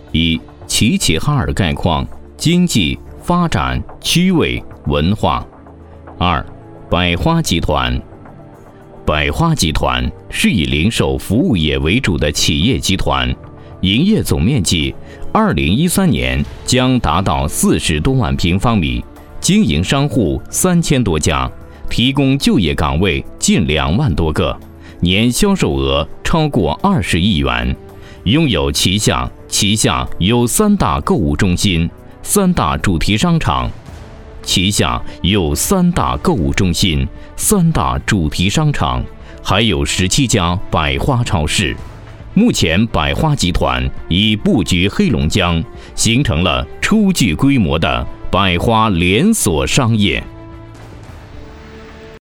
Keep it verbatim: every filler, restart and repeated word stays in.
一、齐齐哈尔概况：经济、发展、区位、文化。二、百花集团。百花集团是以零售服务业为主的企业集团，营业总面积二零一三年将达到四十多万平方米，经营商户三千多家，提供就业岗位近两万多个，年销售额超过二十亿元，拥有旗下旗下有三大购物中心、三大主题商场。旗下有三大购物中心、三大主题商场，还有十七家百花超市。目前，百花集团已布局黑龙江，形成了初具规模的百花连锁商业。